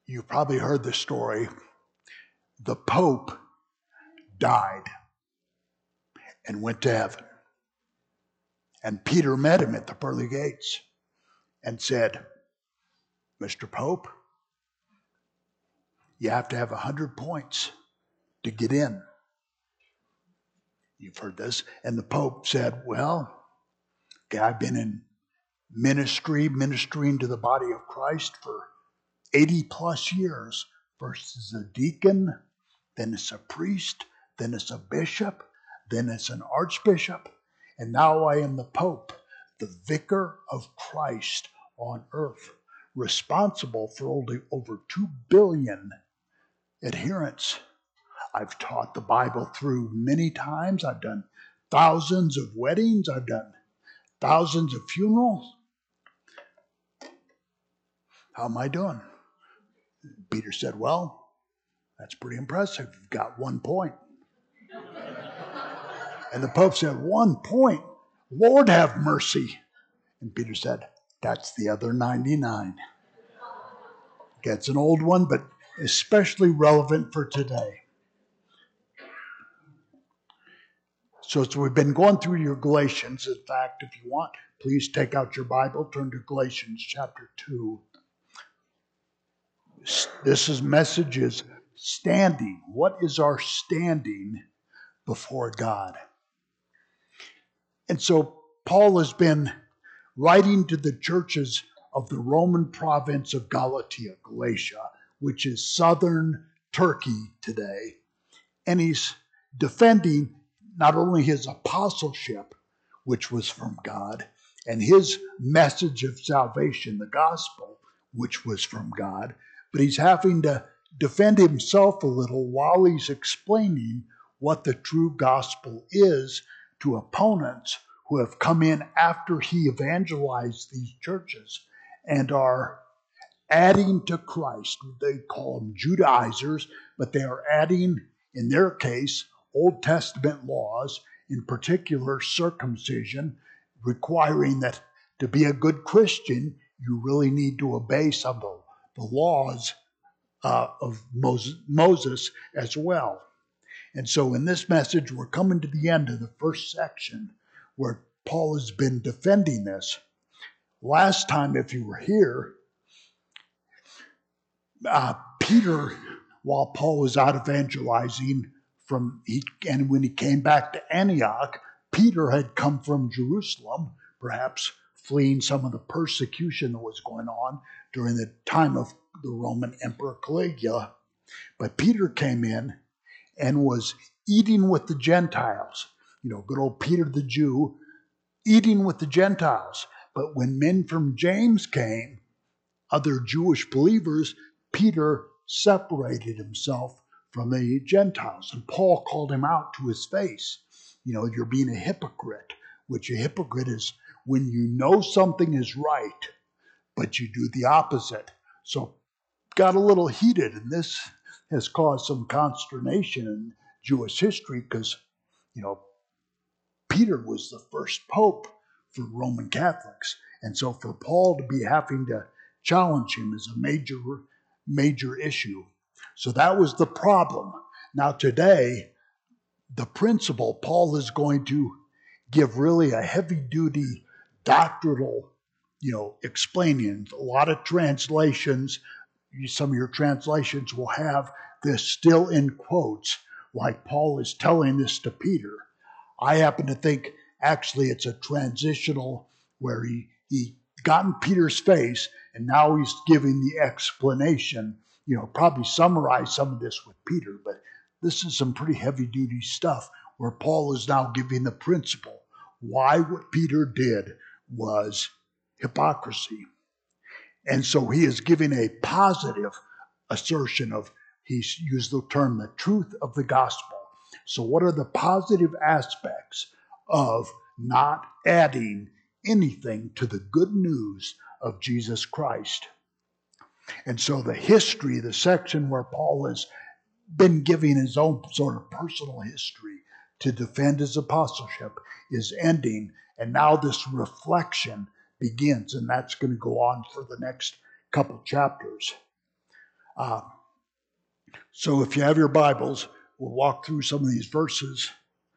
You've probably heard the story. The Pope died and went to heaven. And Peter met him at the pearly gates and said, Mr. Pope, you have to have 100 points to get in. You've heard this. And the Pope said, well, okay, I've been in ministering to the body of Christ for 80 plus years. First as a deacon, then as a priest, then as a bishop, then as an archbishop, and now I am the Pope, the vicar of Christ on earth, responsible for only over 2 billion adherents. I've taught the Bible through many times. I've done thousands of weddings. I've done thousands of funerals. How am I doing? Peter said, well, that's pretty impressive. You've got 1 point. And the Pope said, 1 point? Lord have mercy. And Peter said, that's the other 99. It's an old one, but especially relevant for today. So we've been going through your Galatians. In fact, if you want, please take out your Bible, turn to Galatians chapter 2. This message is standing. What is our standing before God? And so Paul has been writing to the churches of the Roman province of Galatia, which is southern Turkey today. And he's defending not only his apostleship, which was from God, and his message of salvation, the gospel, which was from God, but he's having to defend himself a little while he's explaining what the true gospel is to opponents who have come in after he evangelized these churches and are adding to Christ. They call them Judaizers, but they are adding, in their case, Old Testament laws, in particular circumcision, requiring that to be a good Christian, you really need to obey some of the laws of Moses as well. And so in this message, we're coming to the end of the first section where Paul has been defending this. Last time, if you were here, Peter, while Paul was out evangelizing, and when he came back to Antioch, Peter had come from Jerusalem, perhaps fleeing some of the persecution that was going on during the time of the Roman Emperor Caligula. But Peter came in and was eating with the Gentiles. Good old Peter the Jew, eating with the Gentiles. But when men from James came, other Jewish believers, Peter separated himself from the Gentiles. And Paul called him out to his face. You're being a hypocrite, which a hypocrite is when you know something is right, but you do the opposite. So got a little heated, and this has caused some consternation in Jewish history because, Peter was the first pope for Roman Catholics. And so for Paul to be having to challenge him is a major issue. So that was the problem. Now today, the principle, Paul is going to give really a heavy-duty doctrinal, explaining. A lot of translations, some of your translations will have this still in quotes, like Paul is telling this to Peter. I happen to think actually it's a transitional where he got in Peter's face and now he's giving the explanation, probably summarize some of this with Peter, but this is some pretty heavy duty stuff where Paul is now giving the principle why what Peter did was hypocrisy. And so he is giving a positive assertion of, he's used the term, the truth of the gospel. So what are the positive aspects of not adding anything to the good news of Jesus Christ? And so the history, the section where Paul has been giving his own sort of personal history to defend his apostleship, is ending. And now this reflection begins, and that's going to go on for the next couple chapters. Uh, so if you have your Bibles, we'll walk through some of these verses.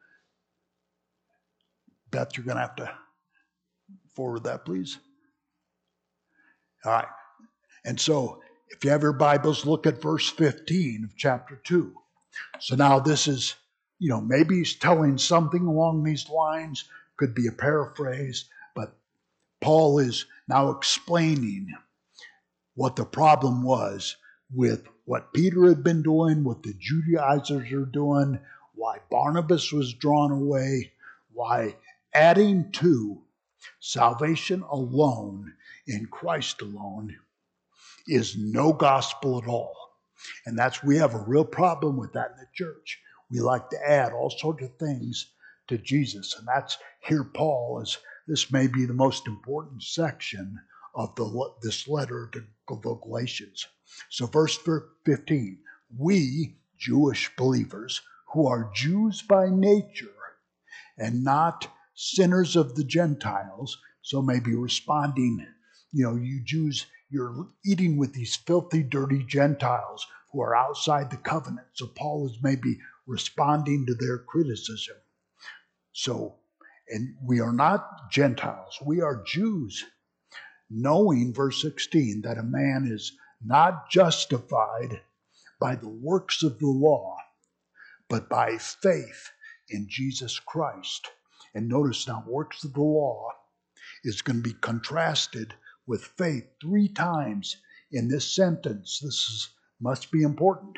Beth, you're going to have to forward that, please. All right. And so if you have your Bibles, look at verse 15 of chapter 2. So now this is, maybe he's telling something along these lines, could be a paraphrase, but Paul is now explaining what the problem was with what Peter had been doing, what the Judaizers are doing, why Barnabas was drawn away, why adding to salvation alone in Christ alone is no gospel at all. And we have a real problem with that in the church. We like to add all sorts of things to Jesus. And that's here Paul is, this may be the most important section of this letter to the Galatians. So verse 15, we Jewish believers who are Jews by nature and not sinners of the Gentiles, so maybe responding, you Jews, you're eating with these filthy, dirty Gentiles who are outside the covenant. So Paul is maybe responding to their criticism. So, and we are not Gentiles, we are Jews, knowing, verse 16, that a man is not justified by the works of the law, but by faith in Jesus Christ. And notice now, works of the law is going to be contrasted with faith 3 times in this sentence. Must be important.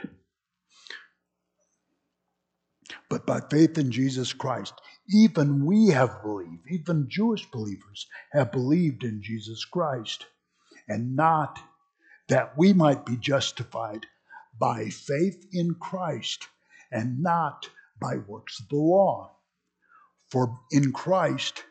But by faith in Jesus Christ, even we have believed, even Jewish believers have believed in Jesus Christ, and not that we might be justified by faith in Christ and not by works of the law. For in Christ,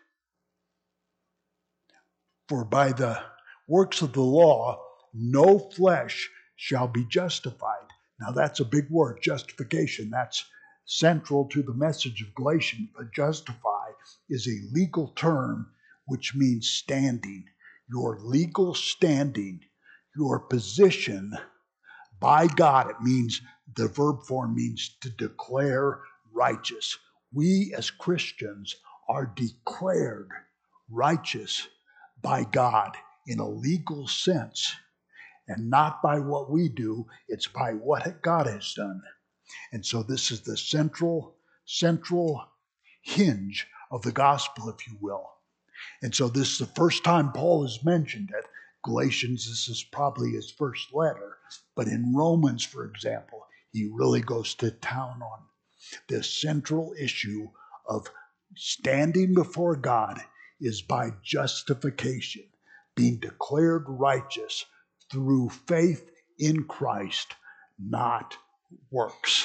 for by the works of the law, no flesh shall be justified. Now that's a big word, justification. That's central to the message of Galatians. But justify is a legal term which means standing. Your legal standing, your position by God. It means, the verb form means to declare righteous. We as Christians are declared righteous by God in a legal sense, and not by what we do. It's by what God has done. And so this is the central hinge of the gospel, if you will. And so this is the first time Paul has mentioned it. Galatians, this is probably his first letter. But in Romans, for example, he really goes to town on this central issue of standing before God is by justification, being declared righteous through faith in Christ, not works.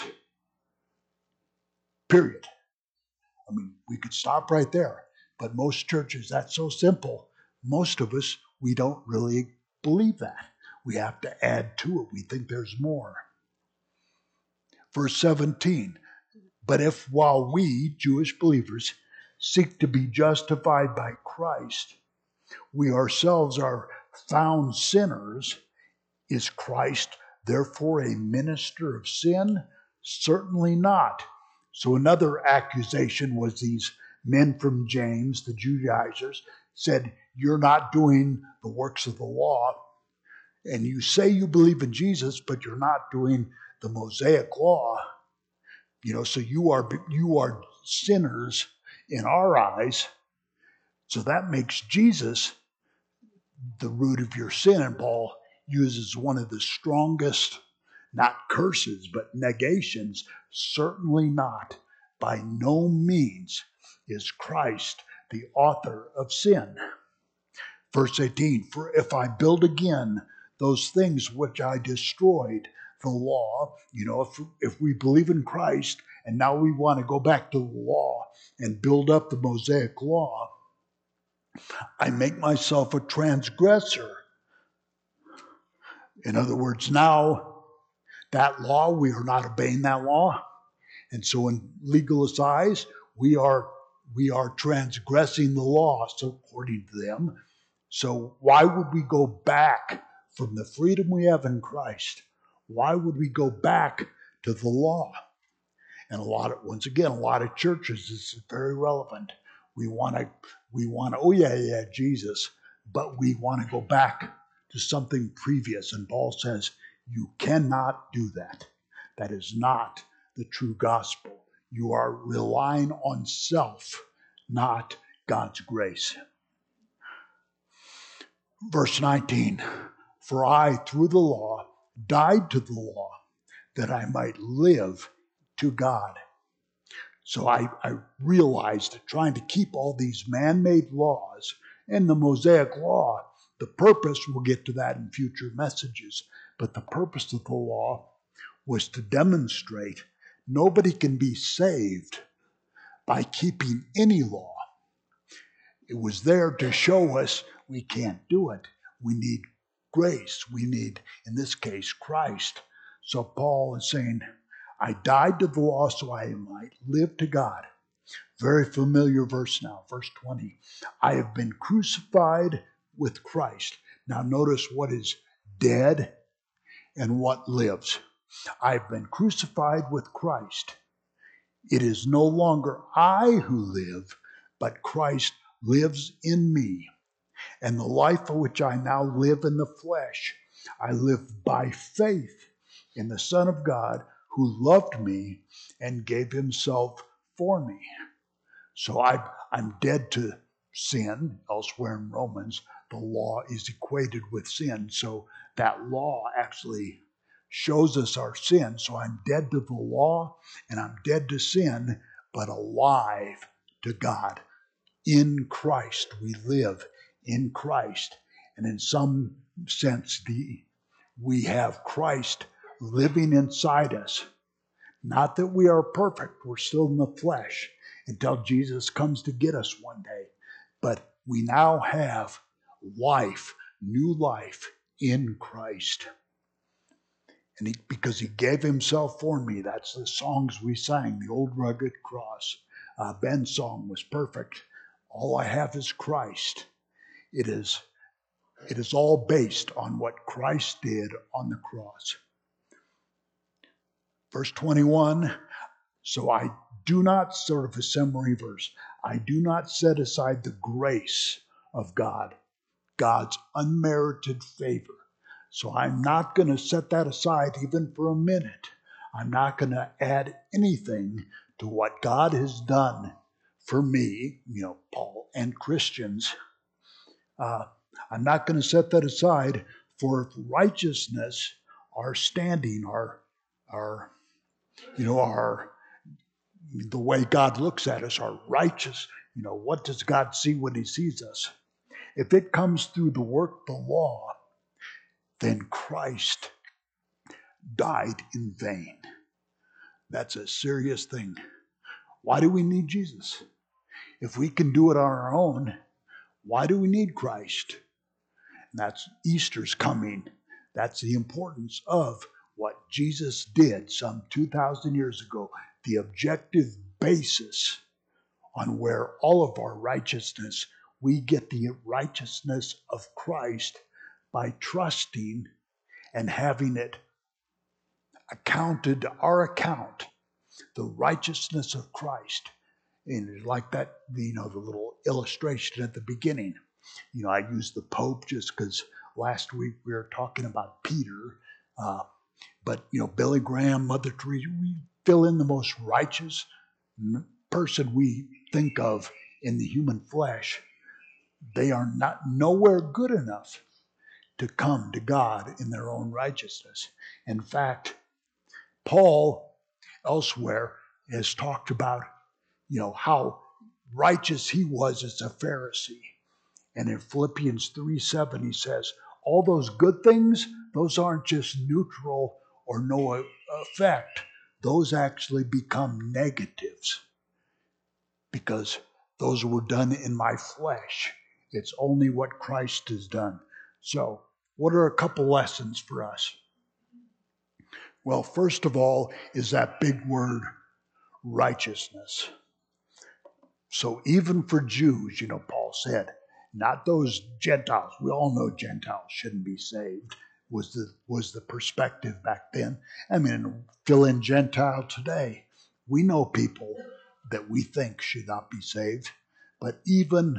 Period. I mean, we could stop right there. But most churches, that's so simple. Most of us, we don't really believe that. We have to add to it. We think there's more. Verse 17, but if while we, Jewish believers, seek to be justified by Christ, we ourselves are found sinners, is Christ therefore a minister of sin? Certainly not. So another accusation was these men from James, the Judaizers, said, you're not doing the works of the law, and you say you believe in Jesus, but you're not doing the Mosaic law. So you are sinners in our eyes. So that makes Jesus the root of your sin. And Paul uses one of the strongest, not curses, but negations. Certainly not. By no means is Christ the author of sin. Verse 18, for if I build again those things which I destroyed, the law, if we believe in Christ and now we want to go back to the law and build up the Mosaic law, I make myself a transgressor. In other words, now that law, we are not obeying that law. And so in legalist eyes, we are transgressing the law, so according to them. So why would we go back from the freedom we have in Christ? Why would we go back to the law? And once again, a lot of churches, this is very relevant. We want to, oh yeah, Jesus, but we want to go back to something previous. And Paul says, you cannot do that. That is not the true gospel. You are relying on self, not God's grace. Verse 19, for I, through the law, died to the law, that I might live to God. So I realized that trying to keep all these man-made laws and the Mosaic law, the purpose, we'll get to that in future messages, but the purpose of the law was to demonstrate nobody can be saved by keeping any law. It was there to show us we can't do it. We need grace. We need, in this case, Christ. So Paul is saying, I died to the law so I might live to God. Very familiar verse now, verse 20. I have been crucified with Christ. Now notice what is dead and what lives. I've been crucified with Christ. It is no longer I who live, but Christ lives in me. And the life of which I now live in the flesh, I live by faith in the Son of God who loved me and gave himself for me. So I'm dead to sin. Elsewhere in Romans, the law is equated with sin. So that law actually shows us our sin. So I'm dead to the law and I'm dead to sin, but alive to God. In Christ, we live in Christ. And in some sense, we have Christ living inside us. Not that we are perfect, we're still in the flesh until Jesus comes to get us one day. But we now have life, new life in Christ. And because he gave himself for me, that's the songs we sang, the old rugged cross. Ben's song was perfect. All I have is Christ. It is all based on what Christ did on the cross. Verse 21, so I do not, sort of a summary verse, I do not set aside the grace of God, God's unmerited favor. So I'm not going to set that aside even for a minute. I'm not going to add anything to what God has done for me, Paul and Christians. I'm not going to set that aside for righteousness, our standing, our the way God looks at us, our righteous. What does God see when he sees us? If it comes through the work of the law, then Christ died in vain. That's a serious thing. Why do we need Jesus? If we can do it on our own, why do we need Christ? And that's Easter's coming. That's the importance of what Jesus did some 2,000 years ago, the objective basis on where all of our righteousness, we get the righteousness of Christ by trusting and having it accounted to our account, the righteousness of Christ. And like that, the little illustration at the beginning. I use the Pope just because last week we were talking about Peter. But Billy Graham, Mother Teresa, we fill in the most righteous person we think of in the human flesh. They are nowhere good enough to come to God in their own righteousness. In fact, Paul elsewhere has talked about, how righteous he was as a Pharisee. And in Philippians 3:7, he says, all those good things, those aren't just neutral or no effect. Those actually become negatives because those were done in my flesh. It's only what Christ has done. So, what are a couple lessons for us? Well, first of all is that big word, righteousness. So even for Jews, Paul said, not those Gentiles. We all know Gentiles shouldn't be saved. was the perspective back then. I mean, fill in Gentile today. We know people that we think should not be saved, but even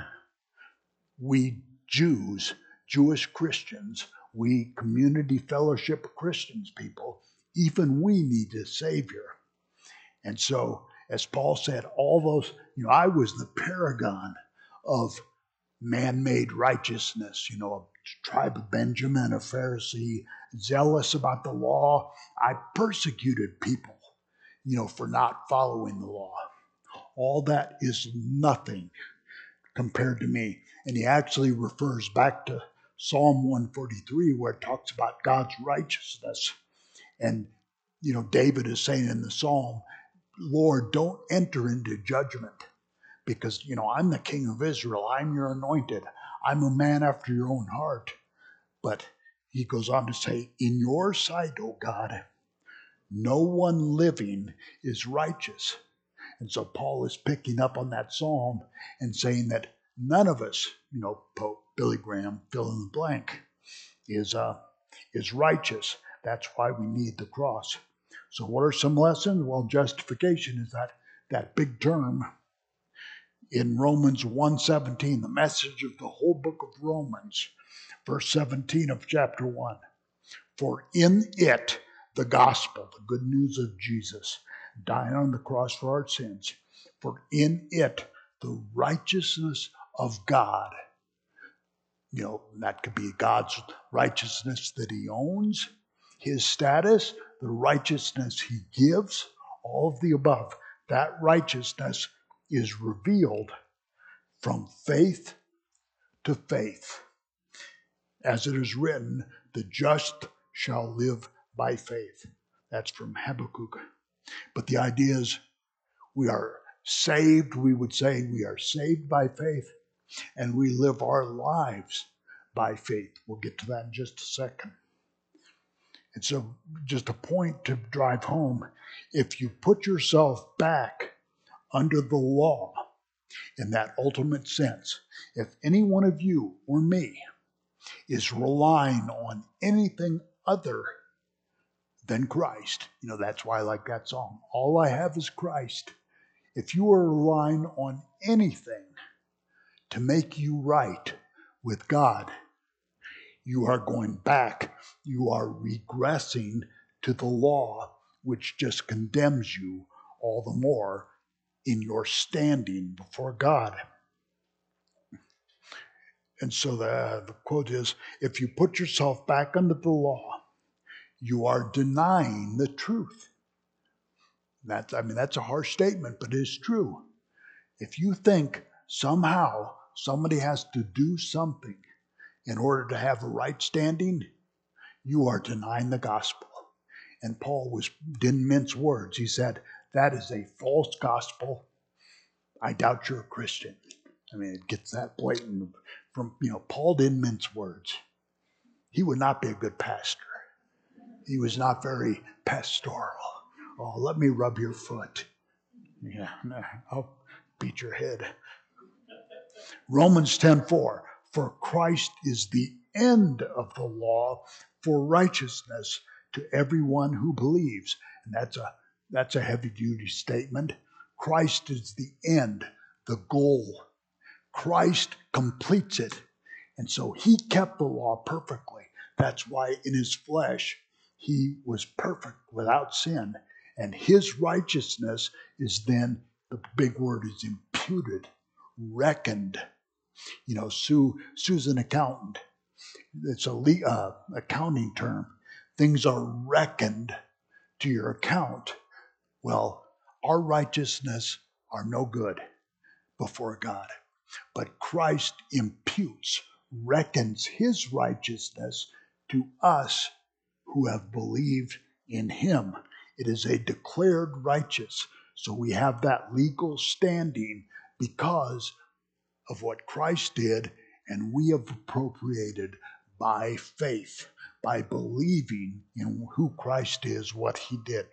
we Jews, Jewish Christians, we community fellowship Christians people, even we need a Savior. And so, as Paul said, all those, I was the paragon of man-made righteousness, a tribe of Benjamin, a Pharisee, zealous about the law. I persecuted people, for not following the law. All that is nothing compared to me. And he actually refers back to Psalm 143, where it talks about God's righteousness. And, David is saying in the Psalm, Lord, don't enter into judgment because, I'm the king of Israel. I'm your anointed. I'm a man after your own heart. But he goes on to say, in your sight, O God, no one living is righteous. And so Paul is picking up on that psalm and saying that none of us, Pope Billy Graham, fill in the blank, is righteous. That's why we need the cross. So what are some lessons? Well, justification is that big term in Romans 1:17, the message of the whole book of Romans, verse 17 of chapter 1. For in it, the gospel, the good news of Jesus, dying on the cross for our sins, for in it, the righteousness of God, that could be God's righteousness that he owns, his status, the righteousness he gives, all of the above. That righteousness is revealed from faith to faith. As it is written, the just shall live by faith. That's from Habakkuk. But the idea is we are saved, we would say we are saved by faith, and we live our lives by faith. We'll get to that in just a second. And so just a point to drive home, if you put yourself back under the law in that ultimate sense, if any one of you or me is relying on anything other than Christ, that's why I like that song, all I have is Christ. If you are relying on anything to make you right with God, you are going back. You are regressing to the law, which just condemns you all the more in your standing before God. And so the quote is, if you put yourself back under the law, you are denying the truth. That's a harsh statement, but it is true. If you think somehow somebody has to do something in order to have a right standing, you are denying the gospel. And Paul didn't mince words. He said, that is a false gospel. I doubt you're a Christian. It gets that blatant from, Paul didn't mince words. He would not be a good pastor. He was not very pastoral. Oh, let me rub your foot. Yeah, I'll beat your head. Romans 10:4, for Christ is the end of the law for righteousness to everyone who believes. And that's a heavy-duty statement. Christ is the end, the goal. Christ completes it. And so he kept the law perfectly. That's why in his flesh he was perfect without sin. And his righteousness is then, the big word is imputed, reckoned. Sue's an accountant. It's a accounting term. Things are reckoned to your account. Well, our righteousness are no good before God. But Christ imputes, reckons his righteousness to us who have believed in him. It is a declared righteous. So we have that legal standing because of what Christ did, and we have appropriated by faith, by believing in who Christ is, what he did.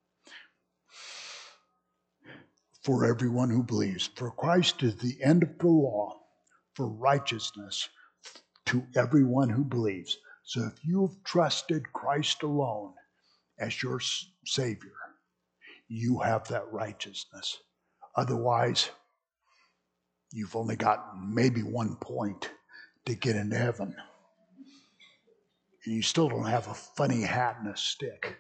For everyone who believes. For Christ is the end of the law for righteousness to everyone who believes. So if you've trusted Christ alone as your Savior, you have that righteousness. Otherwise, you've only got maybe 1 point to get into heaven. And you still don't have a funny hat and a stick.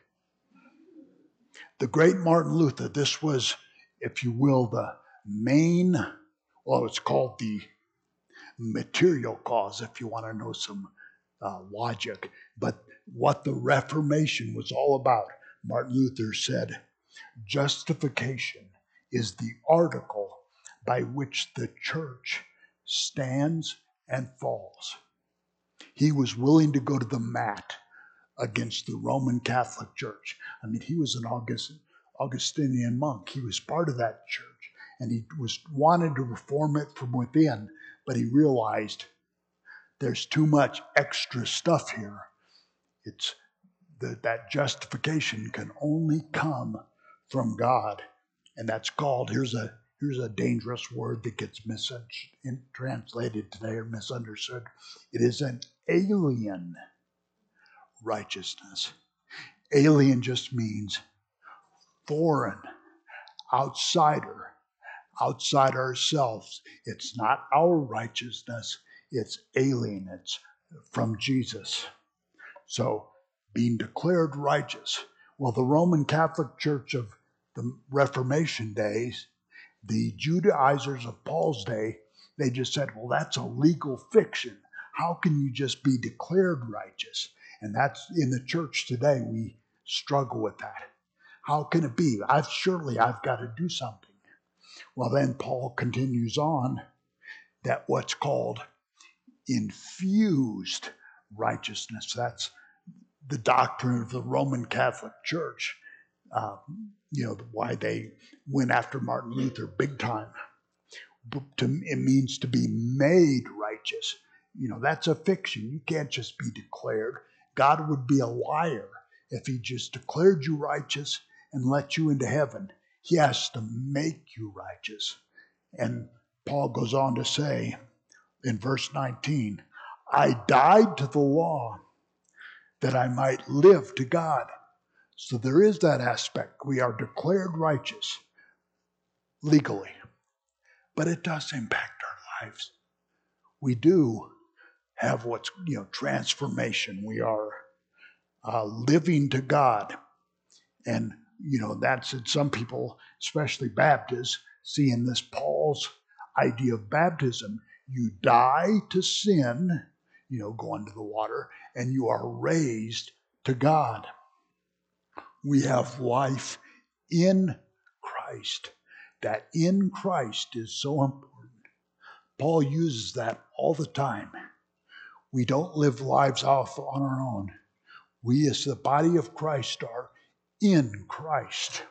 The great Martin Luther, this was, if you will, the main, well, it's called the material cause, if you want to know some logic. But what the Reformation was all about, Martin Luther said, justification is the article by which the church stands and falls. He was willing to go to the mat against the Roman Catholic Church. I mean, he was an Augustinian monk. He was part of that church, and he wanted to reform it from within, but he realized there's too much extra stuff here. It's that justification can only come from God, and that's called, here's a dangerous word that gets translated today or misunderstood. It is an alien righteousness. Alien just means foreign, outsider, outside ourselves. It's not our righteousness, it's alien, it's from Jesus. So, being declared righteous. Well, the Roman Catholic Church of the Reformation days, the Judaizers of Paul's day, they just said, well, that's a legal fiction. How can you just be declared righteous? And that's in the church today, we struggle with that. How can it be? I've got to do something. Well, then Paul continues on that what's called infused righteousness. That's the doctrine of the Roman Catholic Church. Why they went after Martin Luther big time. It means to be made righteous. That's a fiction. You can't just be declared. God would be a liar if he just declared you righteous and let you into heaven. He has to make you righteous. And Paul goes on to say in verse 19, I died to the law that I might live to God. So there is that aspect. We are declared righteous legally, but it does impact our lives. We do have what's, transformation. We are living to God. And, that's it. Some people, especially Baptists, see in this Paul's idea of baptism, you die to sin, go into the water, and you are raised to God. We have life in Christ. That in Christ is so important. Paul uses that all the time. We don't live lives off on our own. We as the body of Christ are in Christ.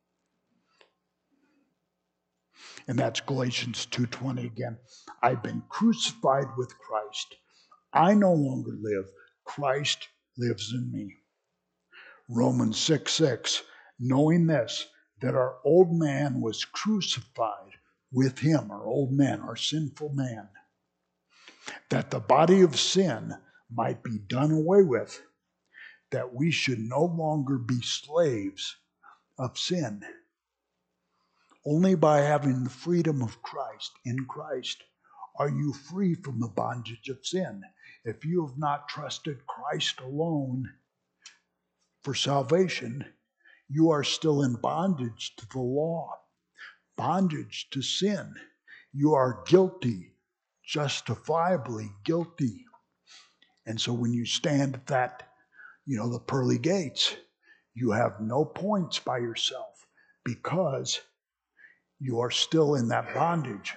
And that's Galatians 2:20 again. I've been crucified with Christ. I no longer live. Christ lives in me. Romans 6:6, knowing this, that our old man was crucified with him, our old man, our sinful man, that the body of sin might be done away with, that we should no longer be slaves of sin. Only by having the freedom of Christ, in Christ, are you free from the bondage of sin. If you have not trusted Christ alone for salvation, you are still in bondage to the law, bondage to sin. You are guilty, justifiably guilty. And so when you stand at that, the pearly gates, you have no points by yourself because you are still in that bondage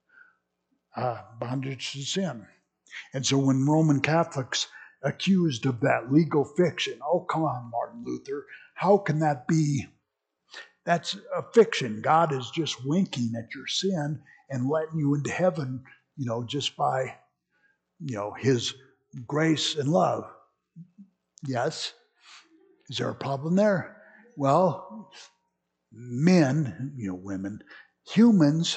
to sin. And so when Roman Catholics accused of that legal fiction, oh, come on, Martin Luther, how can that be? That's a fiction. God is just winking at your sin and letting you into heaven, just by, his grace and love. Yes. Is there a problem there? Well, men, women, humans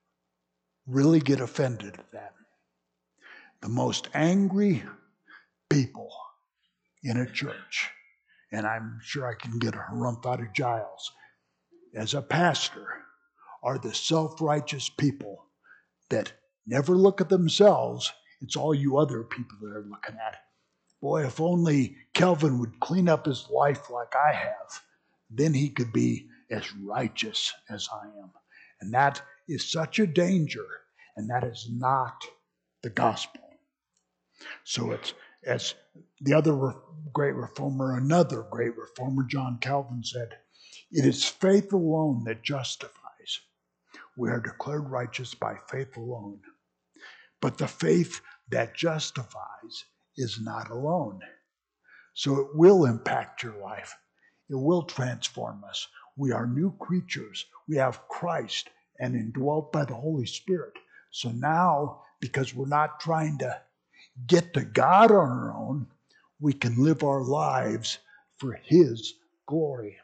really get offended at that. The most angry, people in a church, and I'm sure I can get a harumph out of Giles, as a pastor, are the self-righteous people that never look at themselves. It's all you other people that are looking at. Boy, if only Kelvin would clean up his life like I have, then he could be as righteous as I am. And that is such a danger, and that is not the gospel. So it's, as the other great reformer, another great reformer, John Calvin, said, it is faith alone that justifies. We are declared righteous by faith alone. But the faith that justifies is not alone. So it will impact your life. It will transform us. We are new creatures. We have Christ and indwelt by the Holy Spirit. So now, because we're not trying to get to God on our own, we can live our lives for His glory.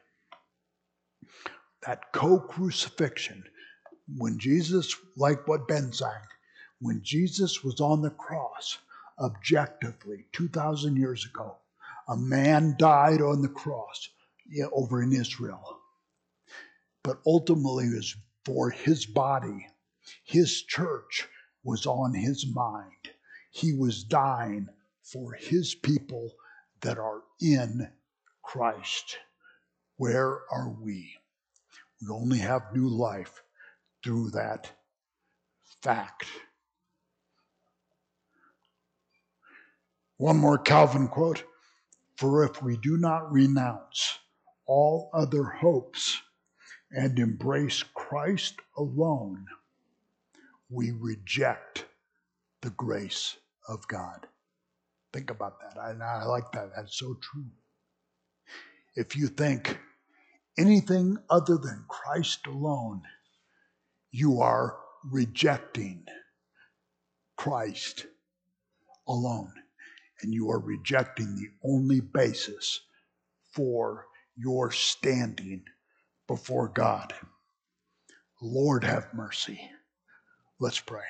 That co-crucifixion, when Jesus, like what Ben sang, when Jesus was on the cross, objectively, 2,000 years ago, a man died on the cross over in Israel. But ultimately it was for his body. His church was on his mind. He was dying for his people that are in Christ. Where are we? We only have new life through that fact. One more Calvin quote. For if we do not renounce all other hopes and embrace Christ alone, we reject the grace of God. Think about that. I like that. That's so true. If you think anything other than Christ alone, you are rejecting Christ alone. And you are rejecting the only basis for your standing before God. Lord, have mercy. Let's pray.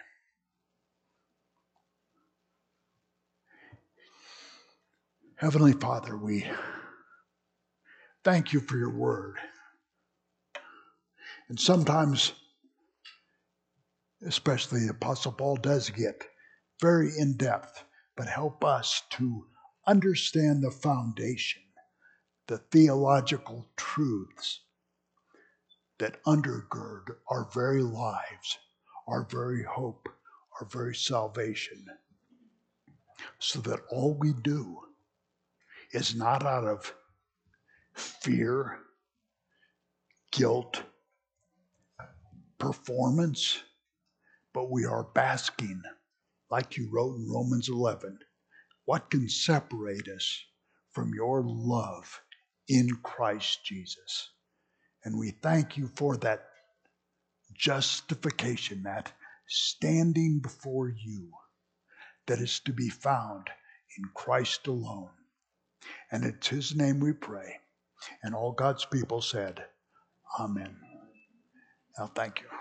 Heavenly Father, we thank you for your word. And sometimes, especially the Apostle Paul does get very in-depth, but help us to understand the foundation, the theological truths that undergird our very lives, our very hope, our very salvation, so that all we do is not out of fear, guilt, performance, but we are basking, like you wrote in Romans 11, what can separate us from your love in Christ Jesus? And we thank you for that justification, that standing before you that is to be found in Christ alone. And it's His name we pray. And all God's people said, Amen. Now thank you.